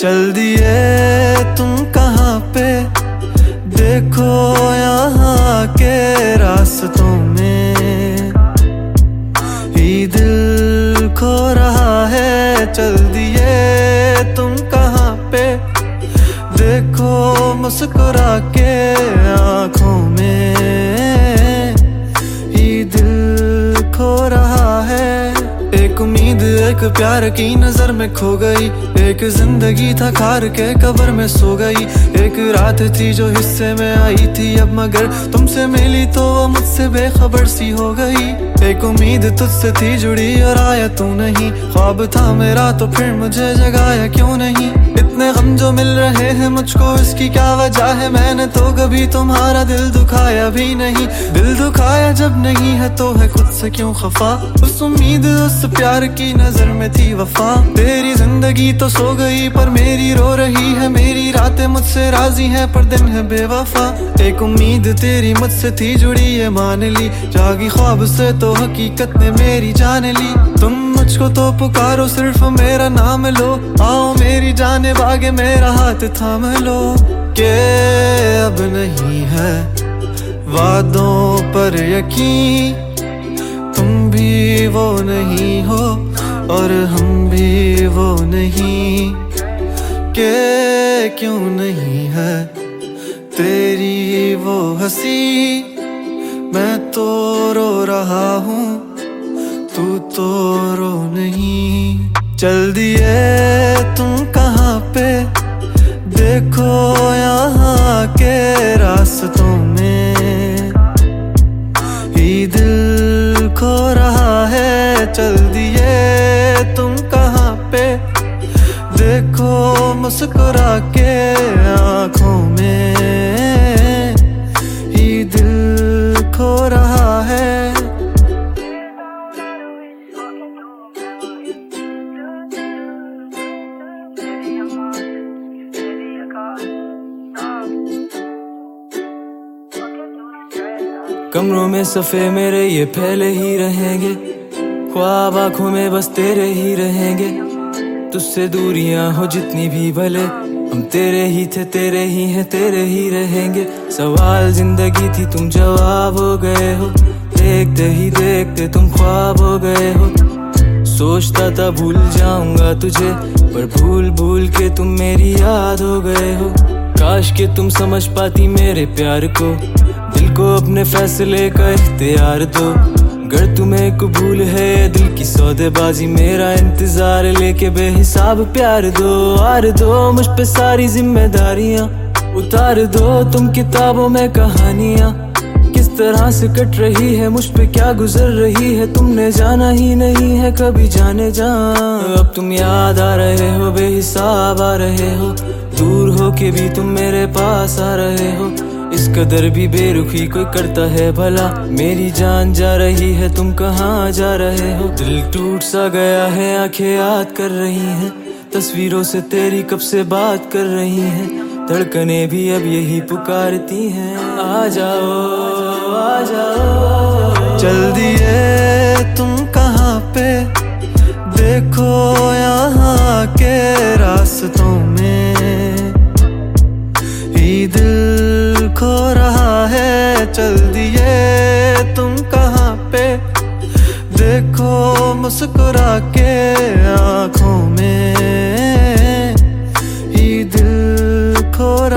चल दिए तुम कहाँ पे, देखो यहाँ के रास्तों में ही दिल खो रहा है। चल दिए तुम कहाँ पे, देखो मुस्कुरा के आँखों में ही दिल खो रहा है। एक उम्मीद एक प्यार की नजर में खो गई, एक जिंदगी था खार के कब्र में सो गई। एक रात थी जो हिस्से में आई थी अब, मगर तुमसे मिली तो वो मुझसे बेखबर सी हो गई। एक उम्मीद तुझसे थी जुड़ी और आया तू नहीं, ख्वाब था मेरा तो फिर मुझे जगाया क्यों नहीं। इतने गम जो मिल रहे हैं मुझको, इसकी क्या वजह है? मैंने तो कभी तुम्हारा दिल दुखाया भी नहीं। दिल दुखाया जब नहीं है तो है खुद से क्यों खफा। उस उम्मीद उस प्यार की नजर में थी वफा। तेरी जिंदगी तो सो गई पर मेरी रो रही है, मेरी रातें मुझसे राजी हैं पर दिन है बेवफा। एक उम्मीद तेरी मुझसे थी जुड़ी ये मान ली, जागी ख्वाब से तो हकीकत ने मेरी जान ली। तुम मुझको तो पुकारो सिर्फ मेरा नाम लो, आओ मेरी जाने बागे मेरा हाथ थाम लो। के अब नहीं है वादों पर यकीन, तुम भी वो नहीं हो और हम भी वो नहीं। के क्यों नहीं है तेरी वो हंसी, मैं तो रो रहा हूँ तू तो रो नहीं। चल दिए तुम कहाँ पे, देखो यहाँ के रास्तों में ही दिल खो रहा है। चल दिए तुम कहाँ पे, देखो मुस्कुरा के आँखों में ही दिल खो रहा है। कमरों में सफ़े मेरे ये फैले ही रहेंगे, ख्वाब आँखों में बस तेरे ही रहेंगे। तुझसे दूरियां हो जितनी भी भले, हम तेरे ही थे तेरे ही हैं तेरे ही रहेंगे। सवाल जिंदगी थी तुम जवाब हो गए हो, देखते ही देखते तुम ख्वाब हो गए हो। सोचता था भूल जाऊंगा तुझे पर भूल भूल के तुम मेरी याद हो गए हो। काश के तुम समझ पाती मेरे प्यार को, दिल को अपने फैसले का इख्तियार दो। अगर तुम्हें कबूल है दिल की सौदेबाजी, मेरा इंतजार लेके बेहिसाब प्यार दो। आर दो मुझ पे सारी जिम्मेदारियां, उतार दो तुम किताबों में कहानियां। किस तरह से कट रही है मुझ पे क्या गुजर रही है, तुमने जाना ही नहीं है कभी जाने जा। अब तुम याद आ रहे हो बेहिसाब आ रहे हो, दूर हो के भी तुम मेरे पास आ रहे हो। इस कदर भी बेरुखी कोई करता है भला, मेरी जान जा रही है तुम कहाँ जा रहे हो। दिल टूट सा गया है आंखें याद कर रही हैं, तस्वीरों से तेरी कब से बात कर रही हैं। धड़कनें भी अब यही पुकारती हैं, आ जाओ आ जाओ। चल दिए तुम कहाँ पे, देखो यहाँ के रास्तों में ही दिल खो रहा है। चल दिए तुम कहाँ पे, देखो मुस्कुरा के आँखों में ही दिल खो रहा है।